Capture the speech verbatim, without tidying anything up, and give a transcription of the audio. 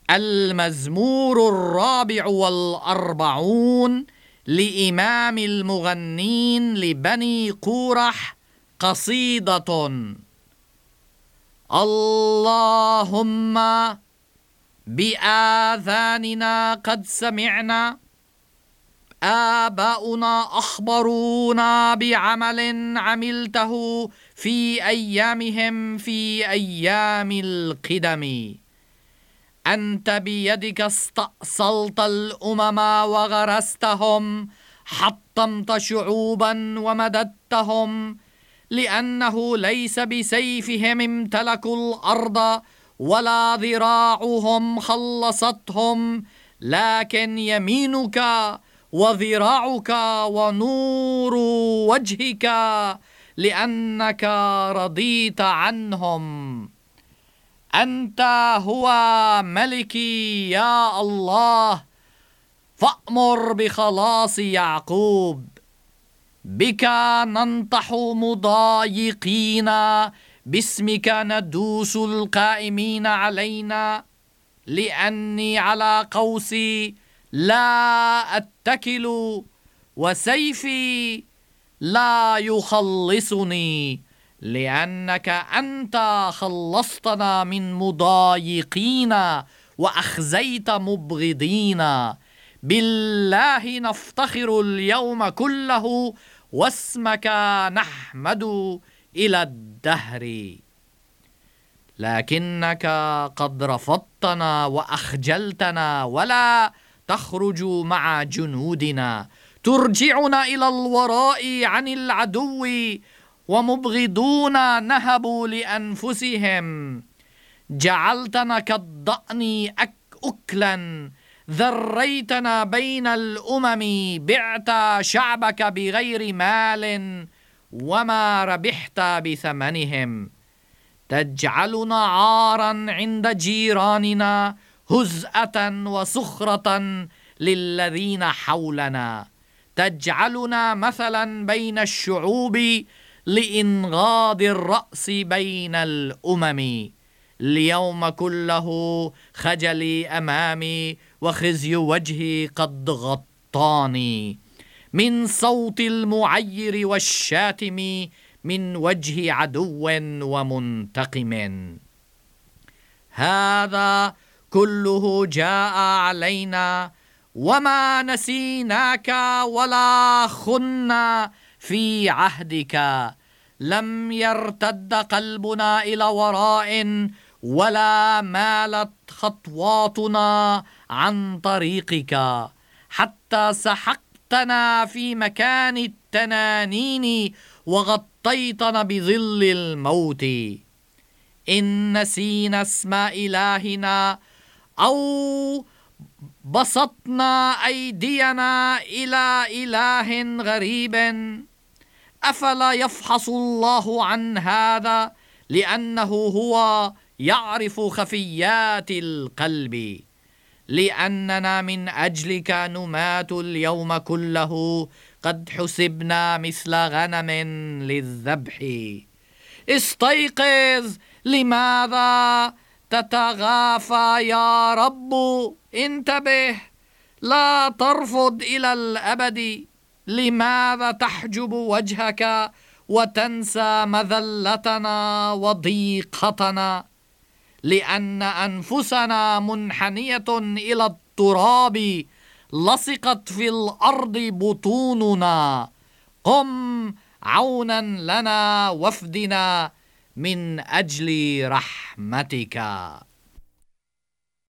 المزمور الرابع والأربعون لإمام المغنين لبني قورح، قصيدة. اللهم بآذاننا قد سمعنا، آباؤنا أخبرونا بعمل عملته في أيامهم في أيام القدم. أنت بيدك استأصلت الأمم وغرستهم، حطمت شعوبا ومددتهم، لأنه ليس بسيفهم امتلكوا الأرض ولا ذراعهم خلصتهم، لكن يمينك وذراعك ونور وجهك، لأنك رضيت عنهم. أنت هو ملكي يا الله، فأمر بخلاص يعقوب. بك ننطح مضايقين، باسمك ندوس القائمين علينا، لأني على قوسي لا أتكل، وسيفي لا يخلصني، لأنك أنت خلصتنا من مضايقين وأخزيت مبغضين. بالله نفتخر اليوم كله، واسمك نحمد إلى الدهر. لكنك قد رفضتنا وأخجلتنا، ولا تخرج مع جنودنا، ترجعنا إلى الوراء عن العدو، ومبغضون نهبوا لأنفسهم. جعلتنا كالضأن أكلا، ذريتنا بين الأمم، بعت شعبك بغير مال وما ربحت بثمنهم. تجعلنا عارا عند جيراننا، هزءة وسخرة للذين حولنا. تجعلنا مثلا بين الشعوب، لإنغاض الرأس بين الأمم. اليوم كله خجلي أمامي، وخزي وجهي قد غطاني، من صوت المعير والشاتم، من وجه عدو ومنتقم. هذا كله جاء علينا، وما نسيناك ولا خنا في عهدك. لم يرتد قلبنا إلى وراء، ولا مالت خطواتنا عن طريقك، حتى سحقتنا في مكان التنانين، وغطيتنا بظل الموت. إن نسينا اسم إلهنا، أو بسطنا أيدينا إلى إله غريب، أفلا يفحص الله عن هذا؟ لأنه هو يعرف خفيات القلب. لأننا من أجلك نمات اليوم كله، قد حسبنا مثل غنم للذبح. استيقظ، لماذا تتغافى يا رب؟ انتبه، لا ترفض إلى الأبد. لماذا تحجب وجهك وتنسى مذلتنا وضيقتنا؟ لأن أنفسنا منحنية إلى التراب، لصقت في الأرض بطوننا. قم عونا لنا وافدنا من أجل رحمتك.